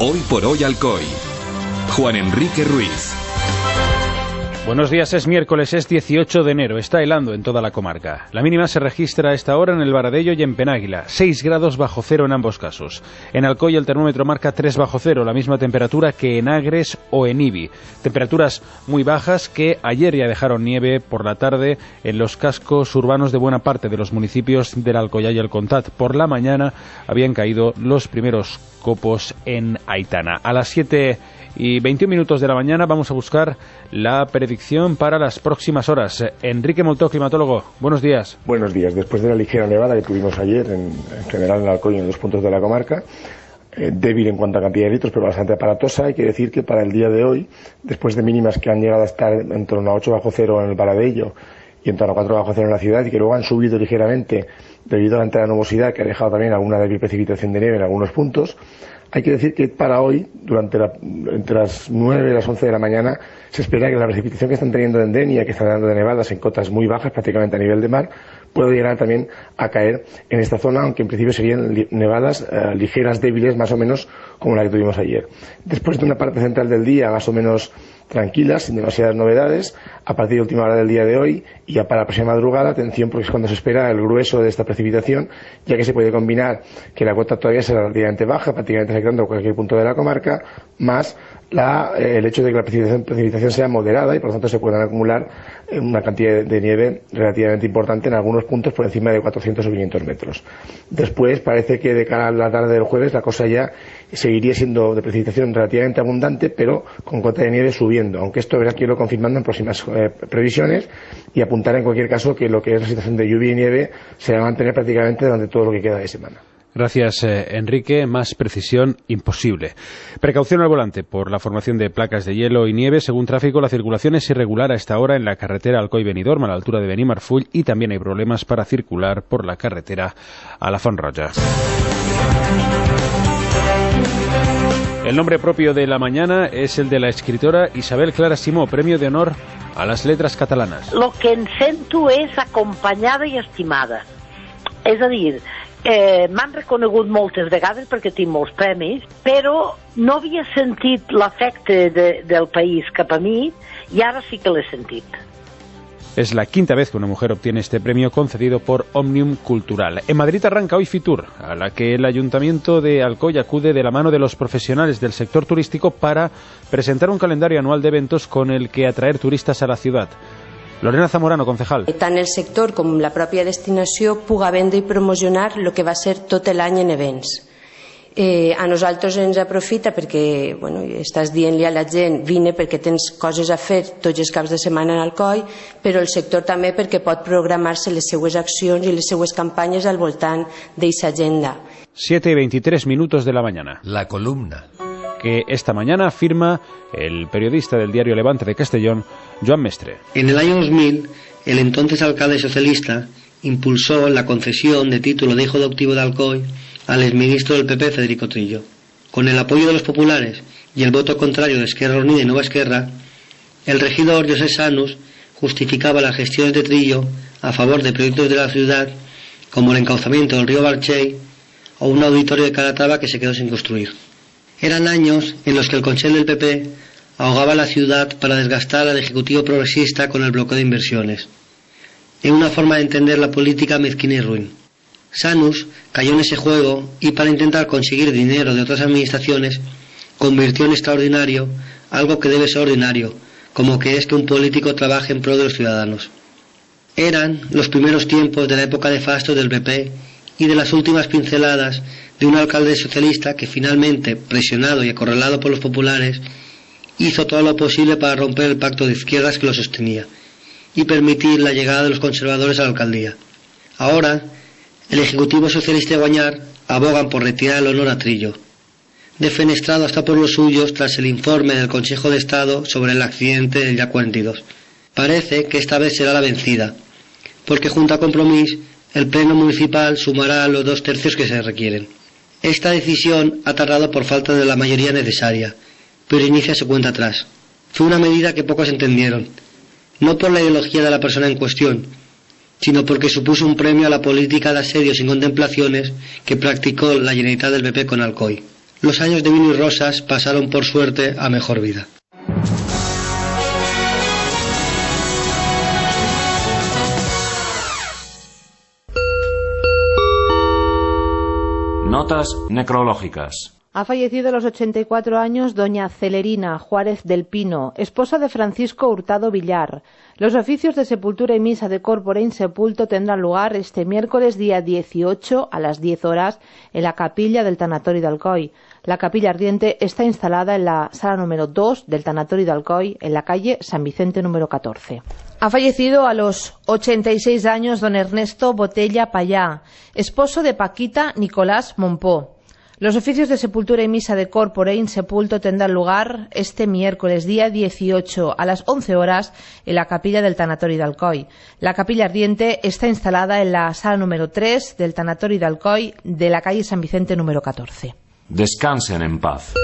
Hoy por hoy Alcoy. Juan Enrique Ruiz. Buenos días, es miércoles, es 18 de enero, está helando en toda la comarca. La mínima se registra a esta hora en el Baradello y en Penáguila, 6 grados bajo cero en ambos casos. En Alcoy el termómetro marca 3 bajo cero, la misma temperatura que en Agres o en Ibi. Temperaturas muy bajas que ayer ya dejaron nieve por la tarde en los cascos urbanos de buena parte de los municipios del Alcoyá y el Contat. Por la mañana habían caído los primeros copos en Aitana. A las 7:21 de la mañana vamos a buscar la predicción para las próximas horas. Enrique Moltó, climatólogo, buenos días. Buenos días. Después de la ligera nevada que tuvimos ayer, en general en Alcoy y en los puntos de la comarca, débil en cuanto a cantidad de litros, pero bastante aparatosa, hay que decir que para el día de hoy, después de mínimas que han llegado a estar en torno a 8 bajo cero en el Baradello y en torno a 4 bajo cero en la ciudad, y que luego han subido ligeramente debido a la entrada de nubosidad, que ha dejado también alguna débil precipitación de nieve en algunos puntos. Hay que decir que para hoy, entre las 9 y las 11 de la mañana, se espera que la precipitación que están teniendo en Denia, que están dando de nevadas en cotas muy bajas, prácticamente a nivel de mar, puede llegar también a caer en esta zona, aunque en principio serían nevadas ligeras, débiles, más o menos como la que tuvimos ayer. Después de una parte central del día, más o menos tranquilas, sin demasiadas novedades, a partir de última hora del día de hoy y ya para la próxima madrugada, atención, porque es cuando se espera el grueso de esta precipitación, ya que se puede combinar que la cota todavía será relativamente baja, prácticamente afectando cualquier punto de la comarca, más el hecho de que la precipitación sea moderada y por lo tanto se puedan acumular una cantidad de nieve relativamente importante en algunos puntos por encima de 400 o 500 metros. Después parece que de cara a la tarde del jueves la cosa ya seguiría siendo de precipitación relativamente abundante, pero con cota de nieve subiendo, aunque esto verá que irlo confirmando en próximas previsiones, y apuntar en cualquier caso que lo que es la situación de lluvia y nieve se va a mantener prácticamente durante todo lo que queda de semana. Gracias, Enrique. Más precisión imposible. Precaución al volante por la formación de placas de hielo y nieve. Según tráfico, la circulación es irregular a esta hora en la carretera Alcoy-Benidorm a la altura de Benimarfull, y también hay problemas para circular por la carretera a la Font Roja. El nombre propio de la mañana es el de la escritora Isabel Clara Simó, Premio de Honor a las Letras Catalanes. Lo que em sento és acompanyada i estimada. És a dir, m'han reconegut moltes vegades perquè tinc molts premis, però no havia sentit l'afecte del país cap a mi i ara sí que l'he sentit. Es la quinta vez que una mujer obtiene este premio concedido por Òmnium Cultural. En Madrid arranca hoy Fitur, a la que el Ayuntamiento de Alcoy acude de la mano de los profesionales del sector turístico para presentar un calendario anual de eventos con el que atraer turistas a la ciudad. Lorena Zamorano, concejal. Tant el sector com la pròpia destinació puga vendre i promocionar el que va ser tot l'any en events. A nosaltres ens aprofita perquè estàs dient-li a la gent vine perquè tens coses a fer tots els caps de setmana en Alcoy, però el sector també perquè pot programar-se les seues accions i les seues campanyes al voltant d'aquesta agenda. 7:23 de la mañana. La columna. Que esta mañana firma el periodista del diario Levante de Castellón, Joan Mestre. En el año 2000, el entonces alcalde socialista impulsó la concesión de título de hijo adoptivo de Alcoy al exministro del PP, Federico Trillo. Con el apoyo de los populares y el voto contrario de Esquerra Unida y Nueva Esquerra, el regidor José Sanus justificaba las gestiones de Trillo a favor de proyectos de la ciudad como el encauzamiento del río Barchey o un auditorio de Calatrava que se quedó sin construir. Eran años en los que el Consell del PP ahogaba la ciudad para desgastar al Ejecutivo progresista con el bloqueo de inversiones. En una forma de entender la política mezquina y ruin. Sanus cayó en ese juego y para intentar conseguir dinero de otras administraciones convirtió en extraordinario algo que debe ser ordinario, como que es que un político trabaje en pro de los ciudadanos. Eran los primeros tiempos de la época de fasto del PP y de las últimas pinceladas de un alcalde socialista que finalmente, presionado y acorralado por los populares, hizo todo lo posible para romper el pacto de izquierdas que lo sostenía y permitir la llegada de los conservadores a la alcaldía. Ahora, el Ejecutivo Socialista de Guanyar abogan por retirar el honor a Trillo, defenestrado hasta por los suyos tras el informe del Consejo de Estado sobre el accidente del Ya 42. Parece que esta vez será la vencida, porque junto a Compromís, el Pleno Municipal sumará los 2 tercios que se requieren. Esta decisión ha tardado por falta de la mayoría necesaria, pero inicia su cuenta atrás. Fue una medida que pocos entendieron, no por la ideología de la persona en cuestión, sino porque supuso un premio a la política de asedio sin contemplaciones que practicó la Generalitat del PP con Alcoy. Los años de vino y rosas pasaron por suerte a mejor vida. Notas necrológicas. Ha fallecido a los 84 años doña Celerina Juárez del Pino, esposa de Francisco Hurtado Villar. Los oficios de sepultura y misa de corpore insepulto tendrán lugar este miércoles día 18 a las 10 horas en la capilla del Tanatori de Alcoi. La capilla ardiente está instalada en la sala número 2 del Tanatori de Alcoi, en la calle San Vicente número 14. Ha fallecido a los 86 años don Ernesto Botella Payá, esposo de Paquita Nicolás Monpó. Los oficios de sepultura y misa de corpore insepulto tendrán lugar este miércoles día 18 a las 11 horas en la capilla del Tanatori de Alcoi. La capilla ardiente está instalada en la sala número 3 del Tanatori de Alcoi, de la calle San Vicente número 14. Descansen en paz.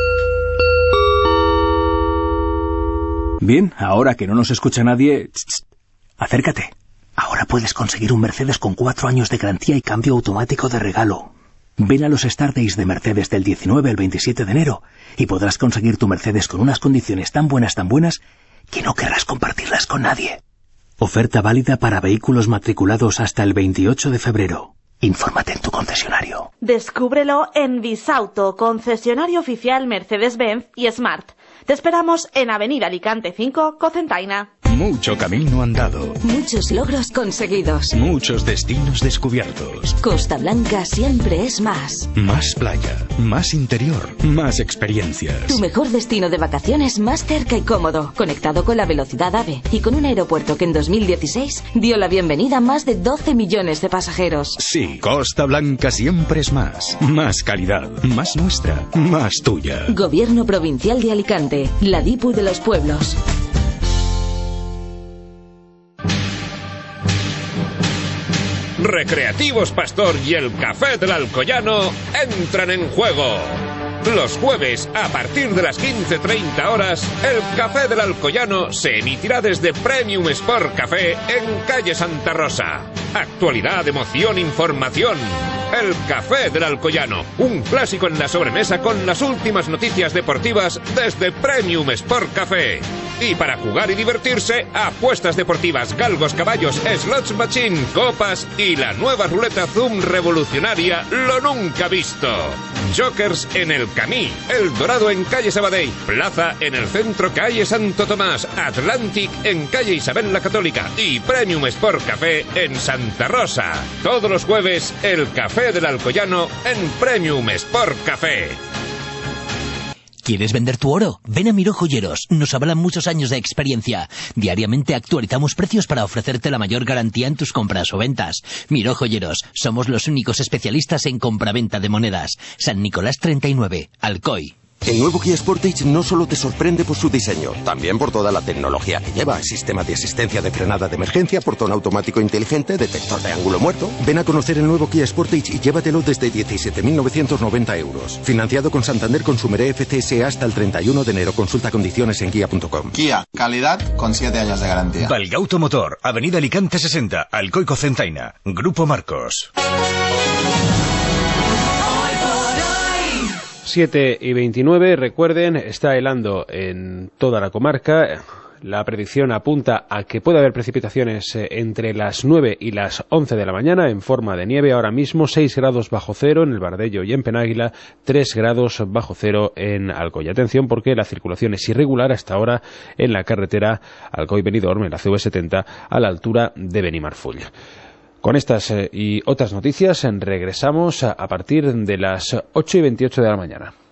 Bien, ahora que no nos escucha nadie, acércate. Ahora puedes conseguir un Mercedes con 4 años de garantía y cambio automático de regalo. Ven a los Star Days de Mercedes del 19 al 27 de enero y podrás conseguir tu Mercedes con unas condiciones tan buenas, que no querrás compartirlas con nadie. Oferta válida para vehículos matriculados hasta el 28 de febrero. Infórmate en tu concesionario. Descúbrelo en Bisauto, concesionario oficial Mercedes-Benz y Smart. Te esperamos en Avenida Alicante 5, Cocentaina. Mucho camino andado. Muchos logros conseguidos. Muchos destinos descubiertos. Costa Blanca siempre es más. Más playa, más interior, más experiencias. Tu mejor destino de vacaciones más cerca y cómodo, conectado con la velocidad AVE y con un aeropuerto que en 2016 dio la bienvenida a más de 12 millones de pasajeros. Sí, Costa Blanca siempre es más. Más calidad, más nuestra, más tuya. Gobierno Provincial de Alicante, la DIPU de los pueblos. Recreativos Pastor y el Café del Alcoyano entran en juego. Los jueves, a partir de las 15:30 horas, el Café del Alcoyano se emitirá desde Premium Sport Café en calle Santa Rosa. Actualidad, emoción, información. El Café del Alcoyano, un clásico en la sobremesa con las últimas noticias deportivas desde Premium Sport Café. Y para jugar y divertirse, apuestas deportivas, galgos, caballos, slots machine, copas y la nueva ruleta Zoom revolucionaria, lo nunca visto. Jokers en el Camí, El Dorado en calle Sabadell, Plaza en el centro calle Santo Tomás, Atlantic en calle Isabel la Católica y Premium Sport Café en Santa Rosa. Todos los jueves, el Café del Alcoyano en Premium Sport Café. ¿Quieres vender tu oro? Ven a Miró Joyeros. Nos avalan muchos años de experiencia. Diariamente actualizamos precios para ofrecerte la mayor garantía en tus compras o ventas. Miró Joyeros. Somos los únicos especialistas en compraventa de monedas. San Nicolás 39, Alcoy. El nuevo Kia Sportage no solo te sorprende por su diseño, también por toda la tecnología que lleva. Sistema de asistencia de frenada de emergencia, portón automático inteligente, detector de ángulo muerto. Ven a conocer el nuevo Kia Sportage y llévatelo desde 17.990 euros. Financiado con Santander Consumer FCS hasta el 31 de enero. Consulta condiciones en kia.com. Kia, calidad con 7 años de garantía. Valgauto Motor, Avenida Alicante 60, Alcoy Cocentaina. Grupo Marcos. 7:29, recuerden, está helando en toda la comarca. La predicción apunta a que puede haber precipitaciones entre las 9 y las 11 de la mañana en forma de nieve. Ahora mismo 6 grados bajo cero en el Bardello y en Penáguila, 3 grados bajo cero en Alcoy. Atención porque la circulación es irregular hasta ahora en la carretera Alcoy-Benidorm, en la CV70, a la altura de Benimarfull. Con estas y otras noticias regresamos a partir de las 8:28 de la mañana.